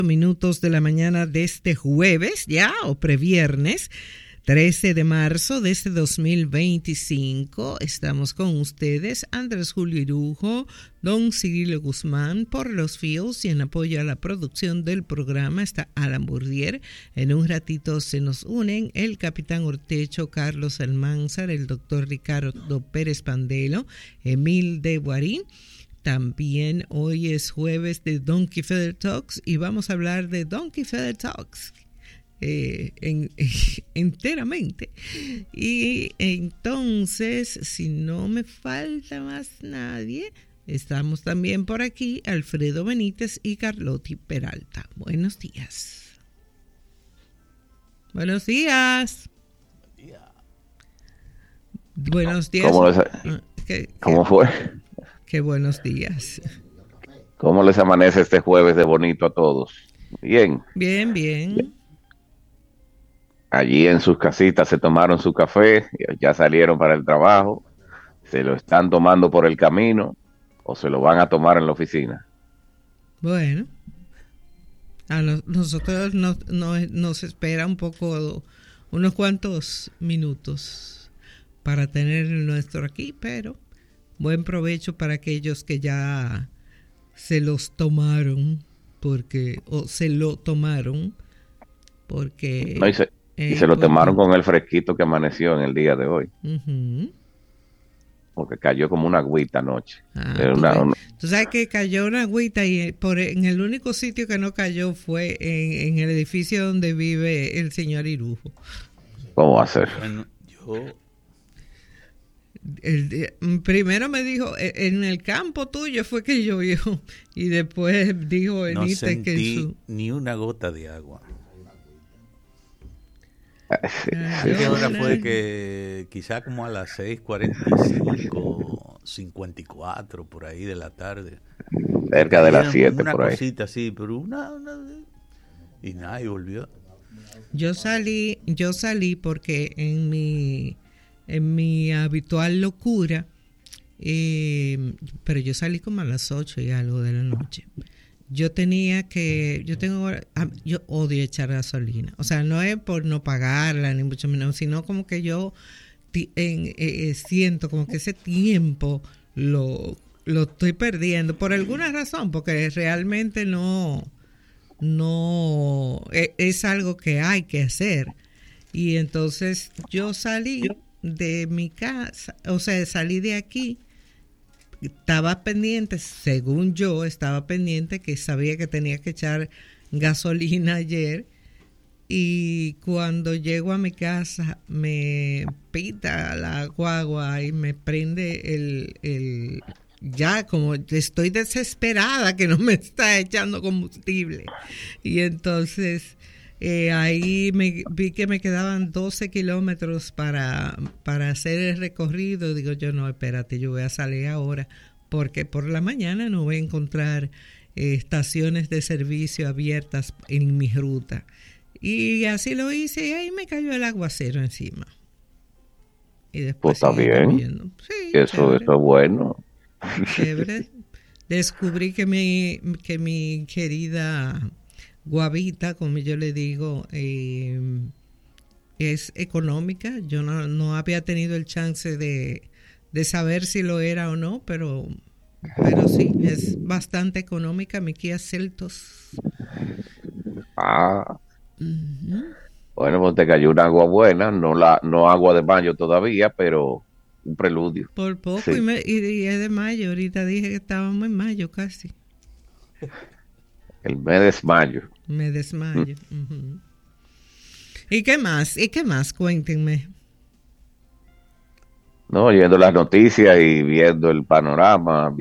minutos de la mañana de este jueves, ya, o previernes, 13 de marzo de este 2025. Estamos con ustedes, Andrés Julio Irujo, don Cirilo Guzmán, por los fios, y en apoyo a la producción del programa está Alan Bourdier. En un ratito se nos unen el capitán Ortecho, Carlos Almanzar, el doctor Ricardo Pérez Pandelo, Emil de Guarín. También hoy es jueves de Donkey Feather Talks y vamos a hablar de Donkey Feather Talks enteramente. Y entonces, si no me falta más nadie, estamos también por aquí Alfredo Benítez y Carlotti Peralta. Buenos días. Buenos días. Buenos días. ¿Cómo fue? Qué buenos días. ¿Cómo les amanece este jueves de bonito a todos? Bien. Bien, bien. Allí en sus casitas se tomaron su café, ya salieron para el trabajo, se lo están tomando por el camino o se lo van a tomar en la oficina. Bueno, a nosotros nos espera un poco, unos cuantos minutos para tener el nuestro aquí, pero buen provecho para aquellos que ya se los tomaron, se lo tomaron, porque... No, y se lo tomaron con el fresquito que amaneció en el día de hoy. Uh-huh. Porque cayó como una agüita anoche. Tú sabes que cayó una agüita y en el único sitio que no cayó fue en el edificio donde vive el señor Irujo. ¿Cómo va a ser? Bueno, yo... Primero me dijo, en el campo tuyo fue que llovió, y después dijo no sentí ni una gota de agua. ¿Qué hora fue? Que quizá como a las 6:45, 54 por ahí de la tarde, cerca de las 7 una por ahí. Cosita así, pero una y nada, y volvió. Yo salí porque en mi habitual locura, pero yo salí como a las 8 y algo de la noche. Yo odio echar gasolina. O sea, no es por no pagarla, ni mucho menos, sino como que yo siento como que ese tiempo lo estoy perdiendo por alguna razón, porque realmente no es algo que hay que hacer. Y entonces yo salí de mi casa, o sea, salí de aquí. Estaba pendiente, según yo, que sabía que tenía que echar gasolina ayer, y cuando llego a mi casa me pita la guagua y me prende ya como estoy desesperada que no me está echando combustible, y entonces ahí vi que me quedaban 12 kilómetros para hacer el recorrido. Digo yo, no, espérate, yo voy a salir ahora, porque por la mañana no voy a encontrar estaciones de servicio abiertas en mi ruta. Y así lo hice, y ahí me cayó el aguacero encima. Y después pues está bien. Sí, eso es bueno. Chévere. Descubrí que mi querida Guavita, como yo le digo, es económica. Yo no había tenido el chance de saber si lo era o no, pero sí, es bastante económica mi Kia Seltos. Uh-huh. Bueno, pues te cayó una agua buena, no agua de mayo todavía, pero un preludio. Por poco, sí. Y es de mayo. Ahorita dije que estábamos en mayo casi. El mes de mayo. Me desmayo. Uh-huh. ¿Y qué más? Cuéntenme. No, oyendo las noticias y viendo el panorama,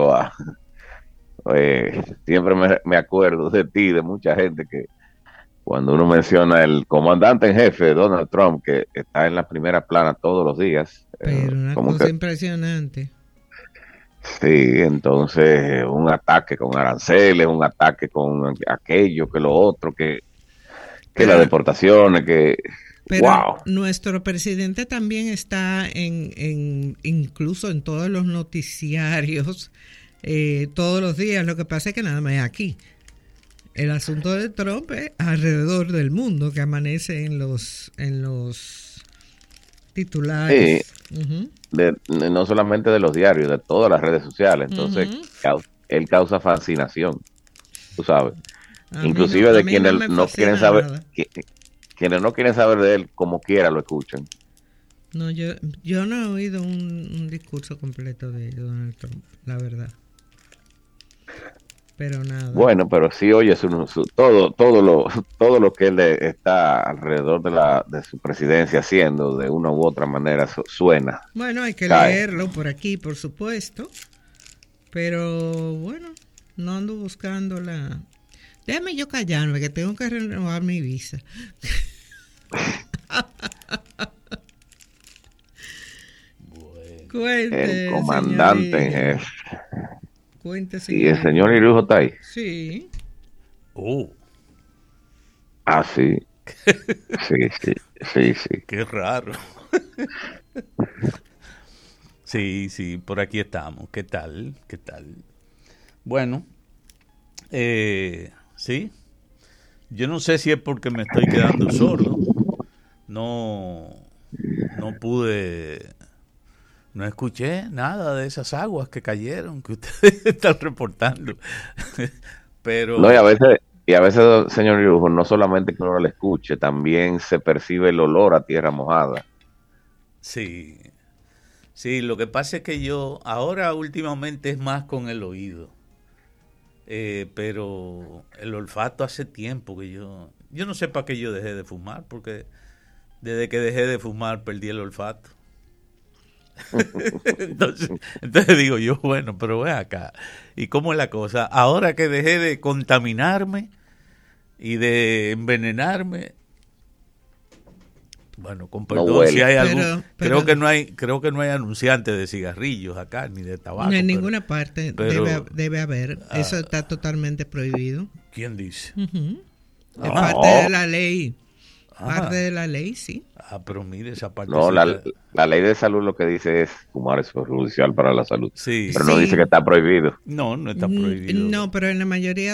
siempre me acuerdo de ti, de mucha gente, que cuando uno menciona el comandante en jefe, Donald Trump, que está en la primera plana todos los días. Pero una cosa impresionante. Sí, entonces un ataque con aranceles, un ataque con aquello, que lo otro, que las deportaciones, que... Pero wow. Nuestro presidente también está incluso en todos los noticiarios todos los días. Lo que pasa es que nada más es aquí. el asunto de Trump es alrededor del mundo, que amanece en los titulares. Sí, no solamente de los diarios, de todas las redes sociales. Entonces, él causa fascinación, tú sabes. Inclusive de quienes no quieren saber, quienes no quieren saber de él, como quiera lo escuchan. No, yo no he oído un discurso completo de Donald Trump, la verdad. Pero nada. Bueno, pero sí oye todo lo que él está alrededor de su presidencia haciendo de una u otra manera suena. Bueno, hay que leerlo por aquí, por supuesto. Pero bueno, no ando buscando la... Déjame yo callarme, que tengo que renovar mi visa. Cuente, el comandante en jefe. Cuente, ¿Y el señor Irujo está ahí? Sí. Ah, sí. Sí. Qué raro. Sí, por aquí estamos. ¿Qué tal? Bueno, sí. Yo no sé si es porque me estoy quedando sordo. No escuché nada de esas aguas que cayeron, que ustedes están reportando. Pero... No, y a veces, señor Irujo, no solamente que uno lo escuche, también se percibe el olor a tierra mojada. Sí, lo que pasa es que yo ahora últimamente es más con el oído. Pero el olfato hace tiempo que yo no sé para qué yo dejé de fumar, porque desde que dejé de fumar perdí el olfato. entonces digo yo, bueno, pero ve acá, ¿y cómo es la cosa? Ahora que dejé de contaminarme y de envenenarme, bueno, con perdón si hay algún, creo que no hay anunciantes de cigarrillos acá ni de tabaco. En ninguna parte debe haber, eso está totalmente prohibido. ¿Quién dice? Es parte de la ley. Parte de la ley, sí. Pero mire esa parte. No, la ley de salud lo que dice es fumar es perjudicial para la salud. Sí. Pero no dice que está prohibido. No está prohibido. No, pero en la mayoría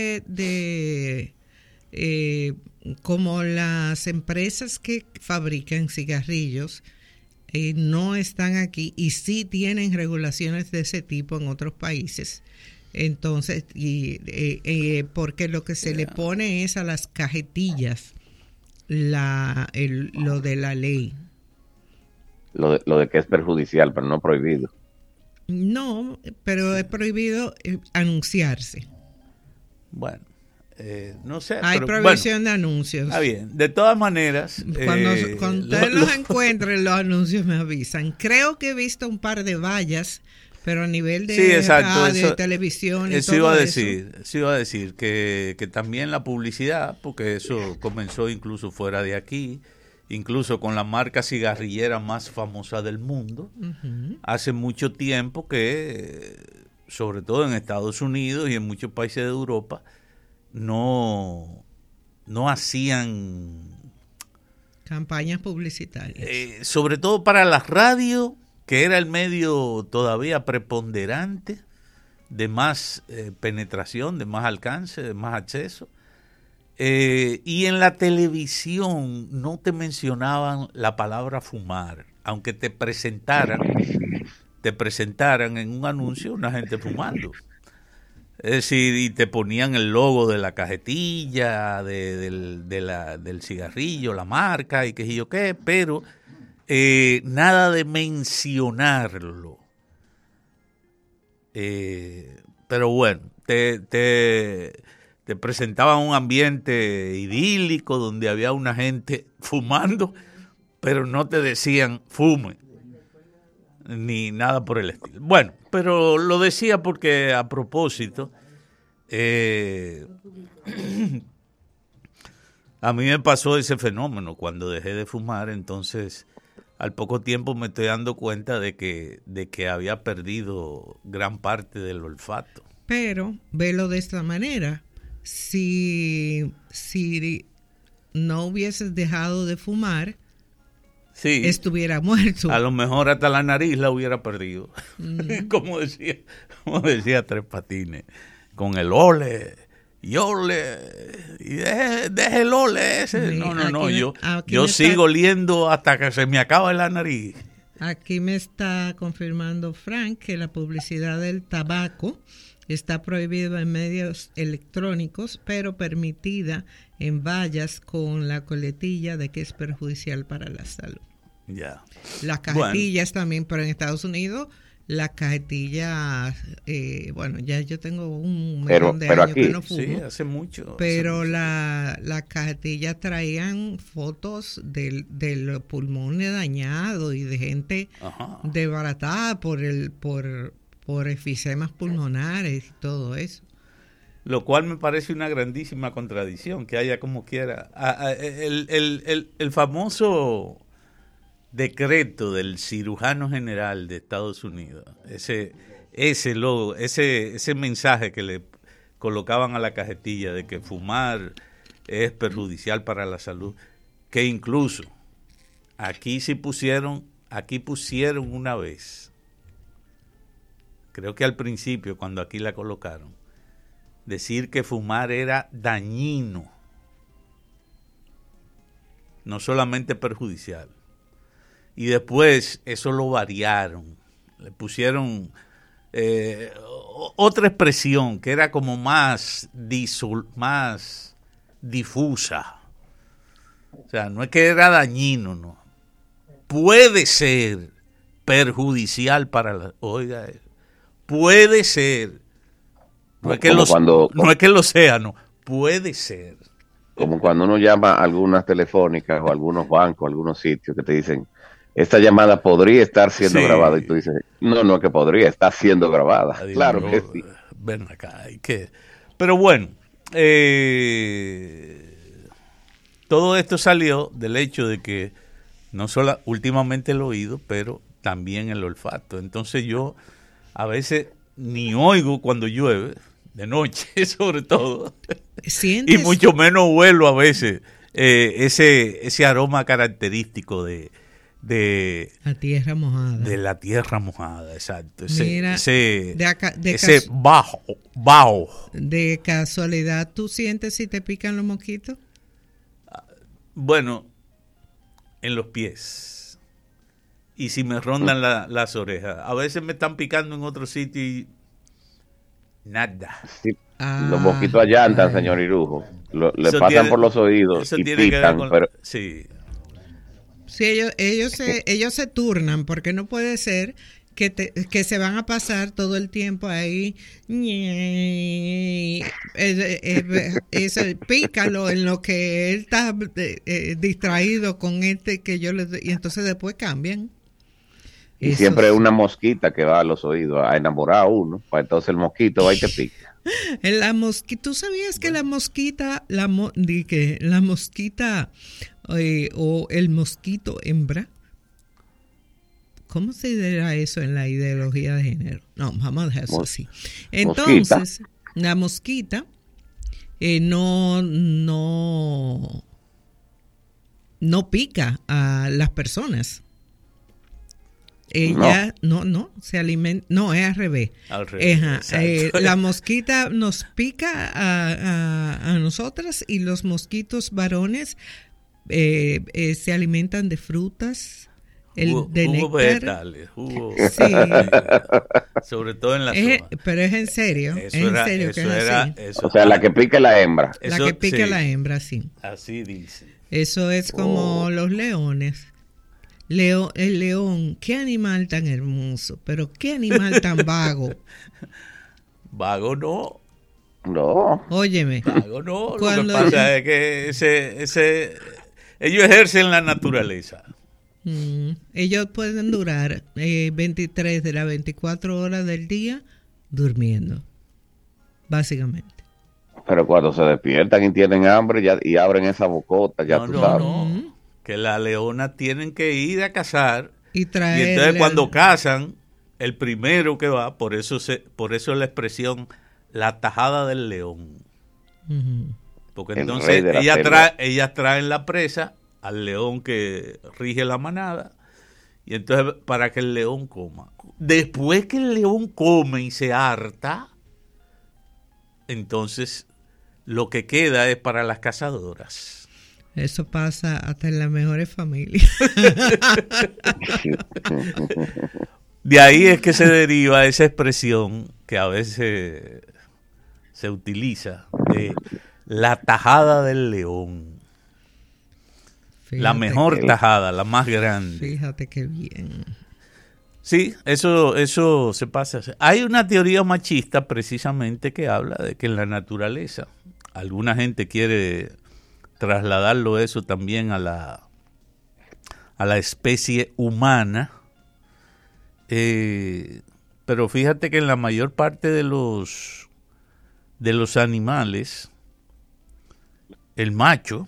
como las empresas que fabrican cigarrillos no están aquí y sí tienen regulaciones de ese tipo en otros países. Entonces, porque lo que se le pone es a las cajetillas lo de la ley. Lo de que es perjudicial, pero no prohibido. No, pero es prohibido anunciarse. Bueno, no sé. Hay prohibición de anuncios. Está bien. De todas maneras. Cuando ustedes los encuentren, los anuncios me avisan. Creo que he visto un par de vallas, pero a nivel de radio, televisión y eso iba a decir que también la publicidad, porque eso comenzó incluso fuera de aquí, incluso con la marca cigarrillera más famosa del mundo, hace mucho tiempo que, sobre todo en Estados Unidos y en muchos países de Europa, no hacían campañas publicitarias. Sobre todo para las radios, que era el medio todavía preponderante de más penetración, de más alcance, de más acceso. Y en la televisión no te mencionaban la palabra fumar, aunque te presentaran en un anuncio una gente fumando. Es decir, y te ponían el logo de la cajetilla, del cigarrillo, la marca y qué sé yo qué, pero nada de mencionarlo. Pero bueno, te presentaban un ambiente idílico donde había una gente fumando, pero no te decían fume, ni nada por el estilo. Bueno, pero lo decía porque a propósito, a mí me pasó ese fenómeno cuando dejé de fumar. Entonces al poco tiempo me estoy dando cuenta de que había perdido gran parte del olfato. Pero velo de esta manera: si no hubieses dejado de fumar, sí, estuviera muerto. A lo mejor hasta la nariz la hubiera perdido. como decía Tres Patines, con el ole deje el ole ese. No, yo sigo oliendo hasta que se me acaba la nariz. Aquí me está confirmando Frank que la publicidad del tabaco está prohibida en medios electrónicos, pero permitida en vallas con la coletilla de que es perjudicial para la salud. Ya. Las cajetillas también, pero en Estados Unidos las cajetillas, ya yo tengo un millón de años aquí, que no fumo. Sí, hace mucho. Pero las cajetillas traían fotos de los pulmones dañados y de gente desbaratada por efisemas pulmonares y todo eso. Lo cual me parece una grandísima contradicción, que haya como quiera. El famoso decreto del cirujano general de Estados Unidos, ese mensaje que le colocaban a la cajetilla de que fumar es perjudicial para la salud, que incluso aquí pusieron una vez, creo que al principio cuando aquí la colocaron, decir que fumar era dañino, no solamente perjudicial. Y después eso lo variaron, le pusieron otra expresión que era como más difusa. O sea, no es que era dañino, no. Puede ser perjudicial para la... Oiga, puede ser. No es que lo sea, no. Puede ser. Como cuando uno llama a algunas telefónicas o a algunos bancos, a algunos sitios que te dicen, esta llamada podría estar siendo grabada, y tú dices, no es que podría, está siendo grabada. Adiós, claro que sí. Ven acá, pero bueno, todo esto salió del hecho de que no solo últimamente el oído, pero también el olfato. Entonces yo a veces ni oigo cuando llueve, de noche sobre todo, ¿sientes? Y mucho menos huelo a veces ese aroma característico de la tierra mojada. De la tierra mojada, exacto. Mira, ese bajo. ¿De casualidad tú sientes si te pican los mosquitos? Bueno, en los pies. Y si me rondan las orejas. A veces me están picando en otro sitio y nada. Sí. Los mosquitos allantan, señor Irujo. Le pasan por los oídos y pican, pero... Sí. Sí, ellos se turnan, porque no puede ser que se van a pasar todo el tiempo ahí. Pícalo en lo que él está distraído con y entonces después cambian. Y siempre es una mosquita que va a los oídos a enamorar a uno, pues entonces el mosquito va y te pica. ¿Tú sabías que la mosquita o el mosquito hembra? ¿Cómo se dirá eso en la ideología de género? No, vamos a dejar eso así. Entonces, la mosquita no pica a las personas. Ella no se alimenta, no, es al revés. La mosquita nos pica a nosotras, y los mosquitos varones se alimentan de frutas, de néctar, vegetales, sí. Sobre todo en la zona. Pero es en serio, o sea, la que pica la hembra. La que pica la hembra, sí. Así dice. Eso es como los leones. El león, qué animal tan hermoso, pero qué animal tan vago. Vago no. No. Óyeme. Vago no. Lo que pasa es que ellos ejercen la naturaleza. Ellos pueden durar 23 de las 24 horas del día durmiendo, básicamente. Pero cuando se despiertan y tienen hambre y abren esa bocota, ya tú sabes. No. Que las leonas tienen que ir a cazar y entonces cuando cazan, el primero que va, por eso la expresión la tajada del león. Porque entonces ellas traen la presa al león que rige la manada, y entonces para que el león coma. Después que el león come y se harta, entonces lo que queda es para las cazadoras. Eso pasa hasta en las mejores familias. De ahí es que se deriva esa expresión que a veces se utiliza de la tajada del león. Fíjate, la mejor tajada, la más grande. Fíjate qué bien. Sí, eso se pasa. Hay una teoría machista precisamente que habla de que en la naturaleza, alguna gente quiere trasladarlo eso también a la especie humana, pero fíjate que en la mayor parte de los animales, el macho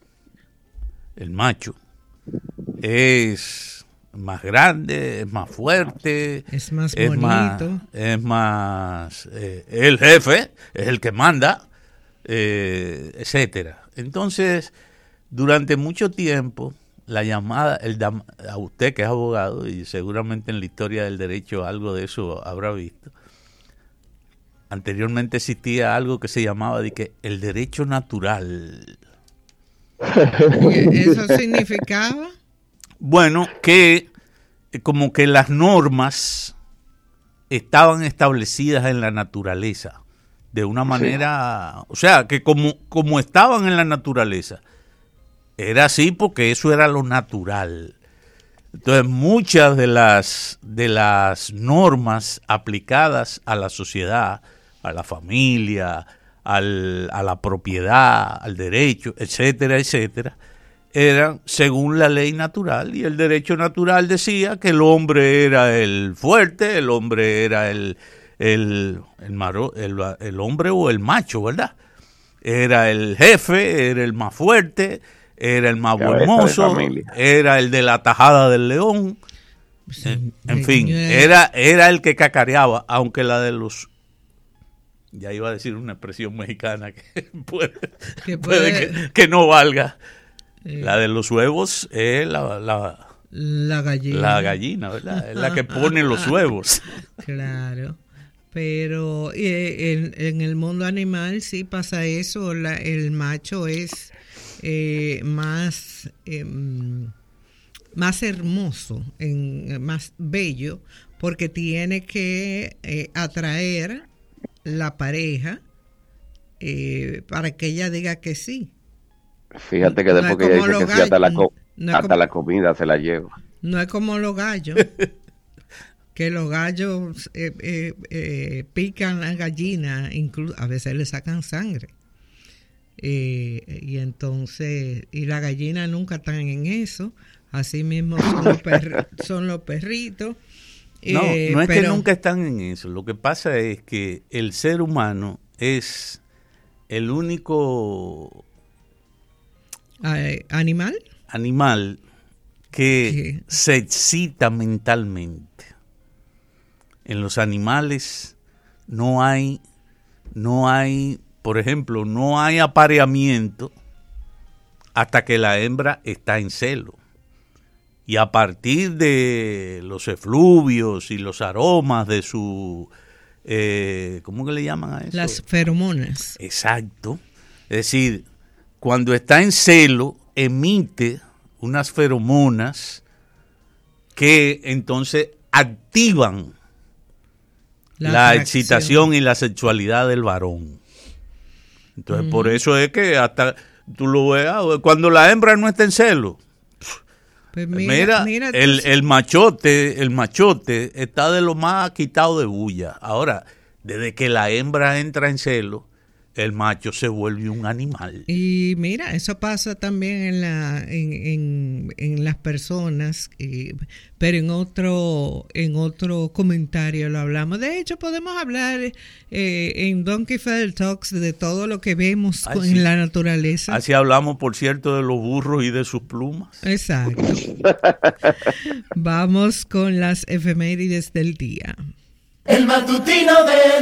es más grande, es más fuerte, es más bonito, es más el jefe, es el que manda, etcétera. Entonces, durante mucho tiempo, la llamada, a usted que es abogado y seguramente en la historia del derecho algo de eso habrá visto, anteriormente existía algo que se llamaba de que el derecho natural. ¿Eso significaba? Bueno, que como que las normas estaban establecidas en la naturaleza de una manera, o sea, que como estaban en la naturaleza, era así porque eso era lo natural. Entonces, muchas de las normas aplicadas a la sociedad, a la familia, a la propiedad, al derecho, etcétera, etcétera, eran según la ley natural, y el derecho natural decía que el hombre era el fuerte, el hombre era el hombre o el macho, ¿verdad? Era el jefe, era el más fuerte, era el más buen mozo, era el de la tajada del león, en fin, era el que cacareaba, aunque la de los... Ya iba a decir una expresión mexicana que puede que no valga. La de los huevos es la gallina. La gallina, ¿verdad? Es la que pone los huevos. Claro. Pero en el mundo animal sí pasa eso. El macho es más hermoso, más bello, porque tiene que atraer la pareja para que ella diga que sí. Fíjate que después que ella dice que sí, hasta la comida se la lleva. No es como los gallos, que los gallos pican a la gallina, incluso a veces le sacan sangre. Y entonces, y la gallina nunca están en eso. Así mismo son los perritos. No es que nunca están en eso. Lo que pasa es que el ser humano es el único animal que se excita mentalmente. En los animales no hay, por ejemplo, no hay apareamiento hasta que la hembra está en celo. Y a partir de los efluvios y los aromas de su... ¿cómo que le llaman a eso? Las feromonas. Exacto. Es decir, cuando está en celo, emite unas feromonas que entonces activan la excitación y la sexualidad del varón. Entonces, por eso es que hasta tú lo veas, cuando la hembra no está en celo, pues mira el machote está de lo más quitado de bulla. Ahora, desde que la hembra entra en celo, el macho se vuelve un animal. Y mira, eso pasa también en las personas, pero en otro comentario lo hablamos. De hecho, podemos hablar en Donkey Feather Talks de todo lo que vemos en la naturaleza. Así hablamos, por cierto, de los burros y de sus plumas. Exacto. Vamos con las efemérides del día. El matutino de